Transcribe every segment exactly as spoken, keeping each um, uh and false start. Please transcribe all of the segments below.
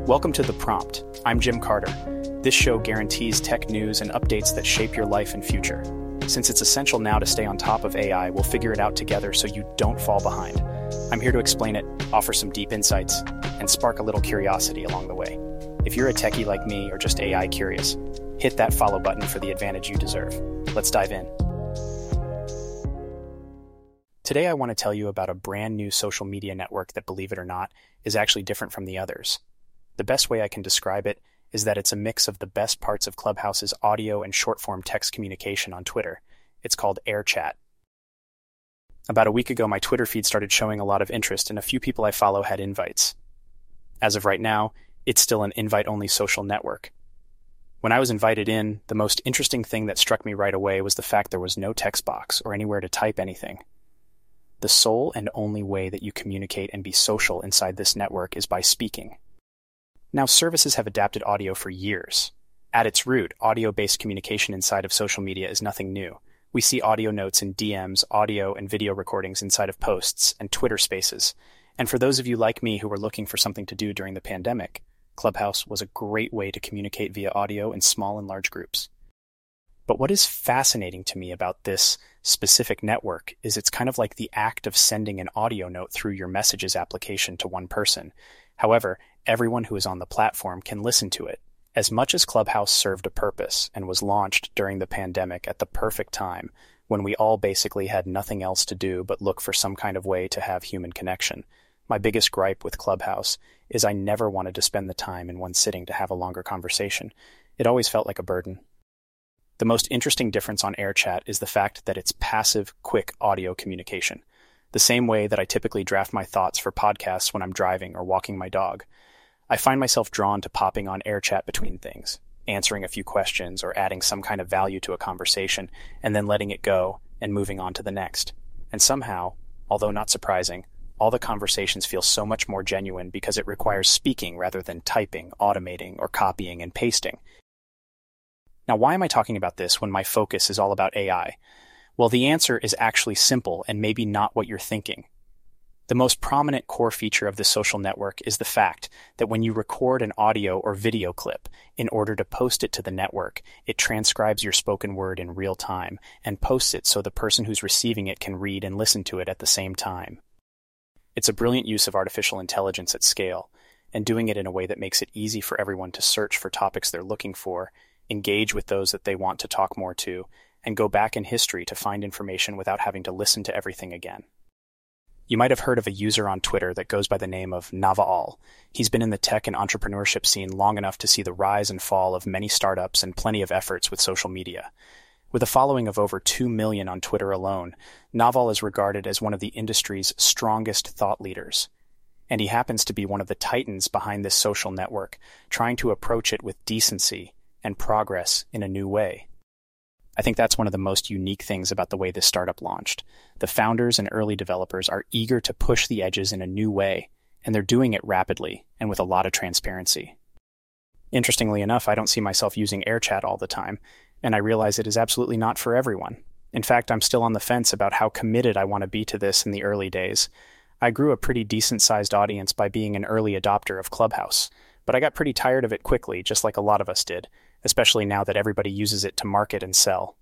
Welcome to The Prompt. I'm Jim Carter. This show guarantees tech news and updates that shape your life and future. Since it's essential now to stay on top of A I, we'll figure it out together so you don't fall behind. I'm here to explain it, offer some deep insights, and spark a little curiosity along the way. If you're a techie like me or just A I curious, hit that follow button for the advantage you deserve. Let's dive in. Today I want to tell you about a brand new social media network that, believe it or not, is actually different from the others. The best way I can describe it is that it's a mix of the best parts of Clubhouse's audio and short-form text communication on Twitter. It's called AirChat. About a week ago, my Twitter feed started showing a lot of interest, and a few people I follow had invites. As of right now, it's still an invite-only social network. When I was invited in, the most interesting thing that struck me right away was the fact there was no text box or anywhere to type anything. The sole and only way that you communicate and be social inside this network is by speaking. Now, services have adapted audio for years. At its root, audio-based communication inside of social media is nothing new. We see audio notes in D Ms, audio and video recordings inside of posts, and Twitter Spaces. And for those of you like me who were looking for something to do during the pandemic, Clubhouse was a great way to communicate via audio in small and large groups. But what is fascinating to me about this specific network is it's kind of like the act of sending an audio note through your Messages application to one person. However, everyone who is on the platform can listen to it. As much as Clubhouse served a purpose and was launched during the pandemic at the perfect time, when we all basically had nothing else to do but look for some kind of way to have human connection, my biggest gripe with Clubhouse is I never wanted to spend the time in one sitting to have a longer conversation. It always felt like a burden. The most interesting difference on AirChat is the fact that it's passive, quick audio communication. The same way that I typically draft my thoughts for podcasts when I'm driving or walking my dog. I find myself drawn to popping on AirChat between things, answering a few questions or adding some kind of value to a conversation, and then letting it go and moving on to the next. And somehow, although not surprising, all the conversations feel so much more genuine because it requires speaking rather than typing, automating, or copying and pasting. Now, why am I talking about this when my focus is all about A I? Well, the answer is actually simple and maybe not what you're thinking. The most prominent core feature of this social network is the fact that when you record an audio or video clip, in order to post it to the network, it transcribes your spoken word in real time and posts it so the person who's receiving it can read and listen to it at the same time. It's a brilliant use of artificial intelligence at scale, and doing it in a way that makes it easy for everyone to search for topics they're looking for, engage with those that they want to talk more to, and go back in history to find information without having to listen to everything again. You might have heard of a user on Twitter that goes by the name of Navaal. He's been in the tech and entrepreneurship scene long enough to see the rise and fall of many startups and plenty of efforts with social media. With a following of over two million on Twitter alone, Navaal is regarded as one of the industry's strongest thought leaders. And he happens to be one of the titans behind this social network, trying to approach it with decency and progress in a new way. I think that's one of the most unique things about the way this startup launched. The founders and early developers are eager to push the edges in a new way, and they're doing it rapidly and with a lot of transparency. Interestingly enough, I don't see myself using AirChat all the time, and I realize it is absolutely not for everyone. In fact, I'm still on the fence about how committed I want to be to this in the early days. I grew a pretty decent-sized audience by being an early adopter of Clubhouse, but I got pretty tired of it quickly, just like a lot of us did, especially now that everybody uses it to market and sell.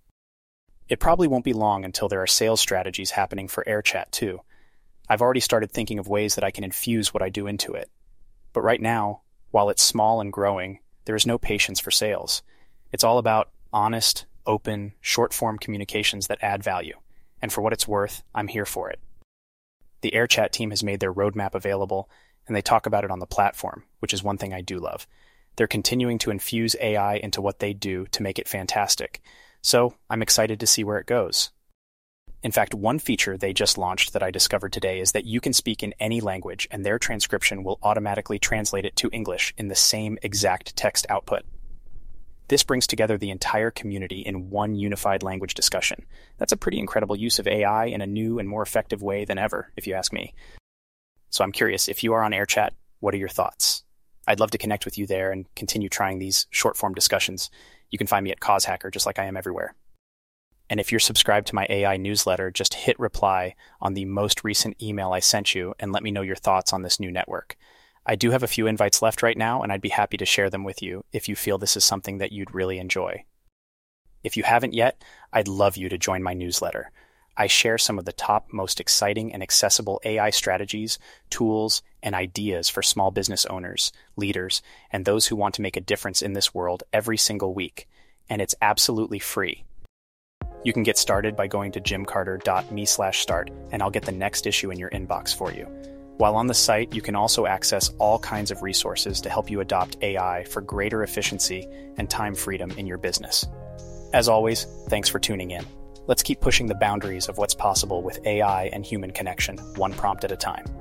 It probably won't be long until there are sales strategies happening for AirChat too. I've already started thinking of ways that I can infuse what I do into it. But right now, while it's small and growing, there is no patience for sales. It's all about honest, open, short-form communications that add value. And for what it's worth, I'm here for it. The AirChat team has made their roadmap available, and they talk about it on the platform, which is one thing I do love. They're continuing to infuse A I into what they do to make it fantastic, so I'm excited to see where it goes. In fact, one feature they just launched that I discovered today is that you can speak in any language and their transcription will automatically translate it to English in the same exact text output. This brings together the entire community in one unified language discussion. That's a pretty incredible use of A I in a new and more effective way than ever, if you ask me. So I'm curious, if you are on AirChat, what are your thoughts? I'd love to connect with you there and continue trying these short-form discussions. You can find me at Cause Hacker, just like I am everywhere. And if you're subscribed to my A I newsletter, just hit reply on the most recent email I sent you and let me know your thoughts on this new network. I do have a few invites left right now, and I'd be happy to share them with you if you feel this is something that you'd really enjoy. If you haven't yet, I'd love you to join my newsletter. I share some of the top, most exciting and accessible A I strategies, tools, and ideas for small business owners, leaders, and those who want to make a difference in this world every single week, and it's absolutely free. You can get started by going to jimcarter.me slash start, and I'll get the next issue in your inbox for you. While on the site, you can also access all kinds of resources to help you adopt A I for greater efficiency and time freedom in your business. As always, thanks for tuning in. Let's keep pushing the boundaries of what's possible with A I and human connection, one prompt at a time.